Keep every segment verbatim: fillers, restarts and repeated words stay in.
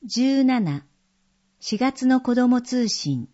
じゅうなな、しがつの子ども通信。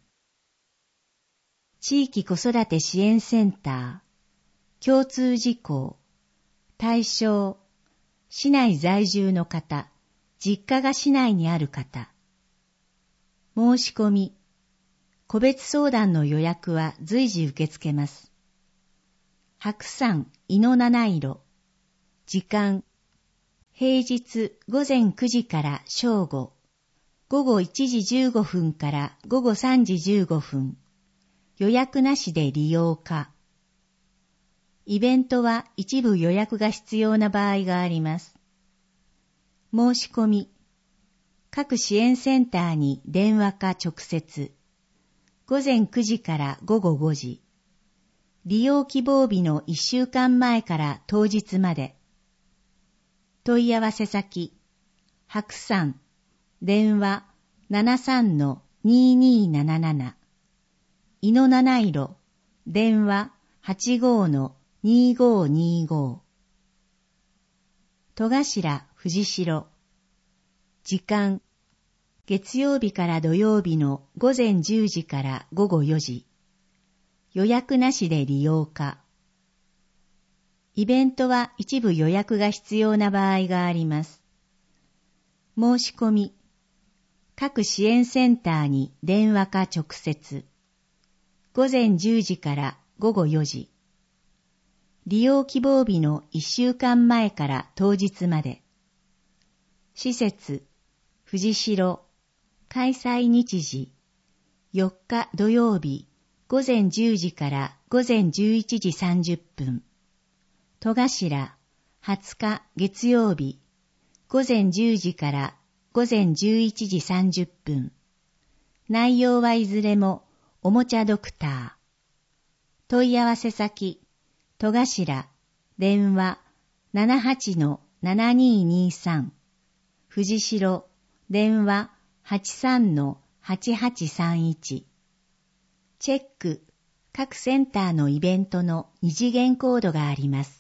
地域子育て支援センター、共通事項、対象、市内在住の方、実家が市内にある方。申し込み、個別相談の予約は随時受け付けます。白山いの七色。時間、平日午前くじから正午。午後いちじじゅうごふんから午後さんじじゅうごふん。予約なしで利用可。イベントは一部予約が必要な場合があります。申し込み。各支援センターに電話か直接。午前くじから午後ごじ。利用希望日のいっしゅうかんまえから当日まで。問い合わせ先。白山。電話 ななさんのにーにーなななな。いの七色。電話 はちごのにーごにーご。戸頭藤代。時間。月曜日から土曜日の午前じゅうじから午後よじ。予約なしで利用可。イベントは一部予約が必要な場合があります。申し込み。各支援センターに電話か直接。午前じゅうじから午後よじ。利用希望日のいっしゅうかんまえから当日まで。施設、藤代。開催日時。よっか土曜日、午前じゅうじから午前じゅういちじさんじゅっぷん。戸頭、はつか月曜日、午前じゅうじから午前じゅういちじさんじゅっぷん。内容はいずれもおもちゃドクター。問い合わせ先、戸頭、電話 ななはちのななにーにーさん。藤代、電話 はちさんのはちはちさんいち。チェック、各センターのイベントの二次元コードがあります。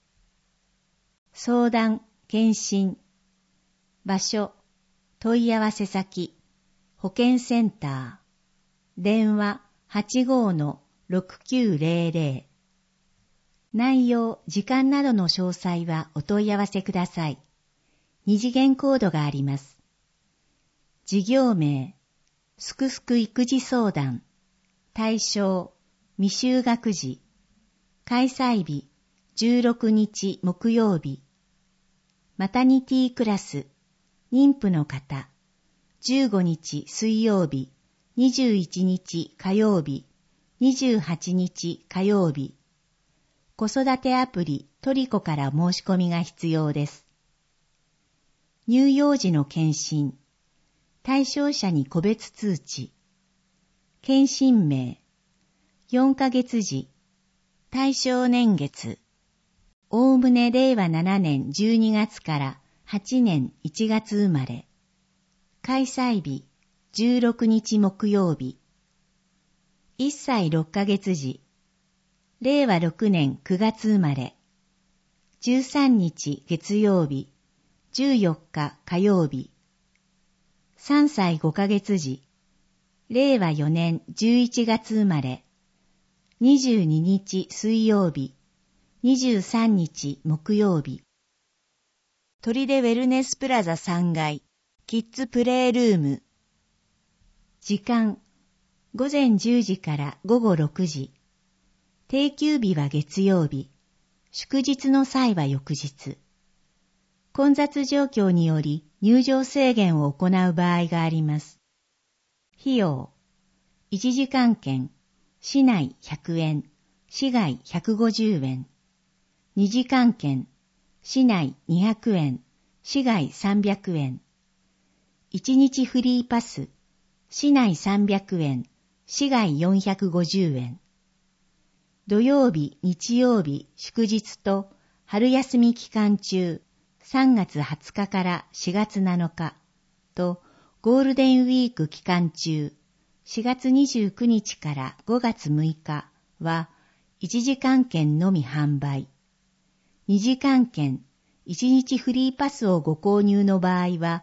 相談、検診。場所、問い合わせ先、保健センター。電話 はちごのろくきゅうぜろぜろ。内容、時間などの詳細はお問い合わせください。二次元コードがあります。事業名、すくすく育児相談。対象、未就学児。開催日、じゅうろくにち木曜日。マタニティクラス、妊婦の方。じゅうごにち水曜日、にじゅういちにち火曜日、にじゅうはちにち火曜日。子育てアプリトリコから申し込みが必要です。乳幼児の検診。対象者に個別通知。検診名。よんかげつ時。対象年月。おおむねれいわななねんじゅうにがつからはちねんいちがつ生まれ。開催日。じゅうろくにち木曜日。いっさいろっかげつ時。れいわろくねんくがつ生まれ。じゅうさんにち月曜日。じゅうよっか火曜日。さんさいごかげつ時。れいわよねんじゅういちがつ生まれ。にじゅうににち水曜日。にじゅうさんにち木曜日。砦ウェルネスプラザさんがい。キッズプレイルーム。時間。午前じゅうじから午後ろくじ。定休日は月曜日。祝日の際は翌日。混雑状況により入場制限を行う場合があります。費用。いちじかん券。市内ひゃくえん。市外ひゃくごじゅうえん。にじかん券。市内にひゃくえん。市外さんびゃくえん。いちにちフリーパス。市内さんびゃくえん。市外よんひゃくごじゅうえん。土曜日、日曜日、祝日と春休み期間中、さんがつはつかからしがつなのかとゴールデンウィーク期間中、しがつにじゅうくにちからごがつむいかはいちじかん券のみ販売。にじかん券、いちにちフリーパスをご購入の場合は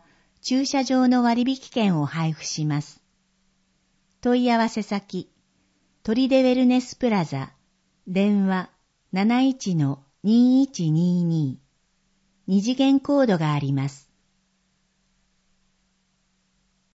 駐車場の割引券を配布します。問い合わせ先、トリデウェルネスプラザ、電話 なないちのにいちにいに、二次元コードがあります。